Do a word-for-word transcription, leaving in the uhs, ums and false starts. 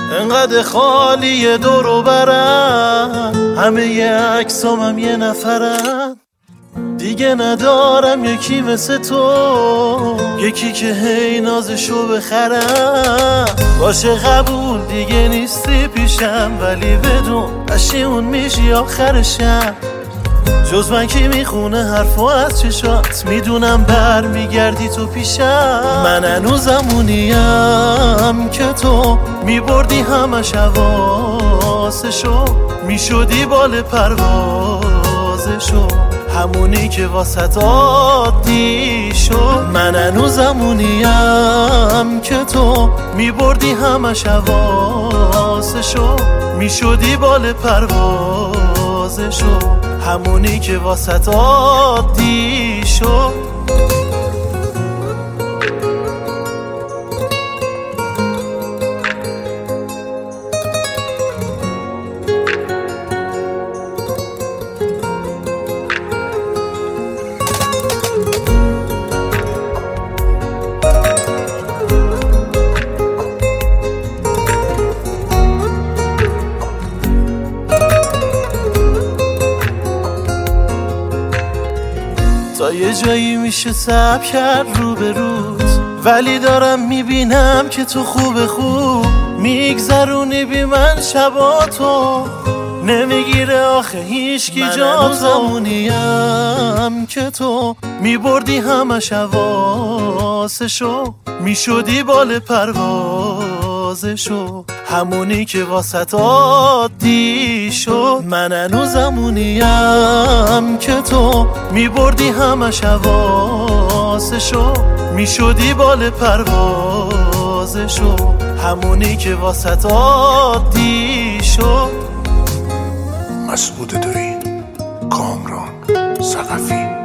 انقدر خالی دور و برم، همه ی عکسامم یه نفرم. دیگه ندارم یکی مثل تو، یکی که هی نازشو بخرم. باشه قبول دیگه نیستی پیشم، ولی بدون پشیمون میشی آخرشم. جز من کی میخونه حرفو از چشات، میدونم بر میگردی تو پیشم. من هنوزم اونیم که تو میبردی همش حواسشو، میشدی بال پروازشو، همونی که واسط عادی شد. من هنوزم اونیم که تو میبردی همش حواسشو، میشدی بال پروازشو، همونی که واسط عادی شد. تا یه جایی میشه صبر کرد رو به روز، ولی دارم میبینم که تو خوب خوب میگذرونی بی من شباتو، نمیگیره آخه هیچکی جا تو. زمونیم که تو میبردی همش حواسشو، میشدی بال پروازشو، همونی که واسط عادی شد. من هنوزم اونیم که تو میبردی همش حواسشو، میشدی بال پروازشو، همونی که واسط عادی شد. مسعود دویی، کامران ثقفی.